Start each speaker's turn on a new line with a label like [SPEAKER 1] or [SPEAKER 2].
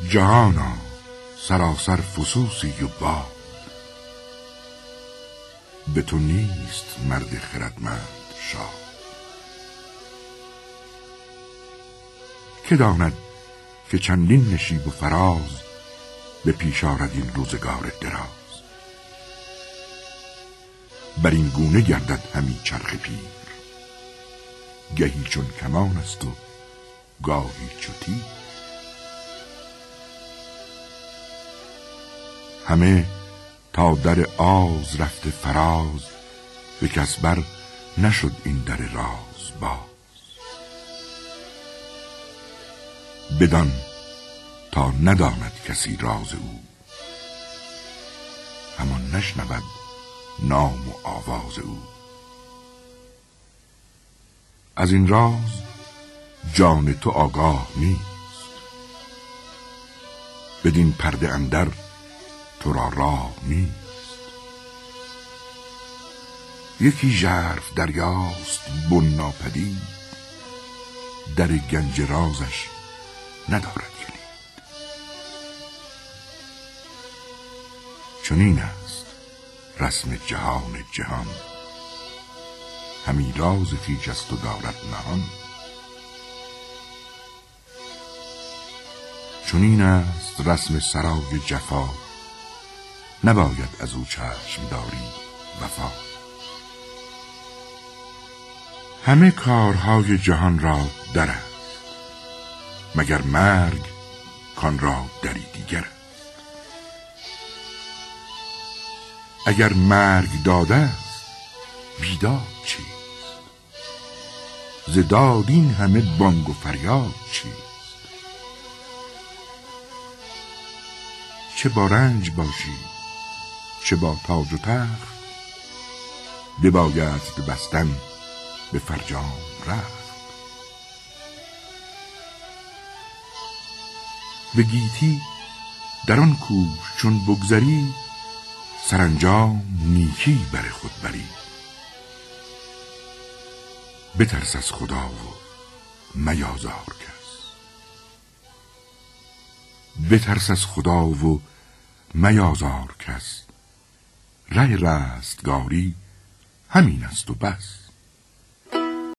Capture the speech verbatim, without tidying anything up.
[SPEAKER 1] جهانا سراسر فسوسی و باد، به تو نیست مرد خردمند شاد. که داند که چندین نشیب و فراز، به پیش آرد این روزگار دراز. بر این گونه گردد همی چرخ پیر، گهی چون کمان است و گاهی چو تیر. همه تا در آز رفته فراز، به کس بر نشد این در راز باز. بدان تا نداند کسی راز او، همان نشنود نام و آواز او. از این راز جان تو آگاه نیست، بدین پرده اندر تو را راه نیست. یکی ژرف دریاست بن ناپدید، در گنج رازش ندارد کلید. چنین است رسم جهان جهان، همی راز خویش است و دارد نهان. چنین است رسم سرای جفا، نباید از او چشم داری وفا. همه کارهای جهان را در است، مگر مرگ کان را دری دیگر است. اگر مرگ داده است بیداد چیست، ز داد این همه بانگ و فریاد چیست. چه با رنج باشی چه با تاج و تخت، بباید به بستن به فرجام رفت. به گیتی در آن کوه چون بگذری، سرانجام نیکی بر خود بری. بترس از خدا و میازار کس، بترس از خدا و میازار کس. ره رستگاری همین است و بس.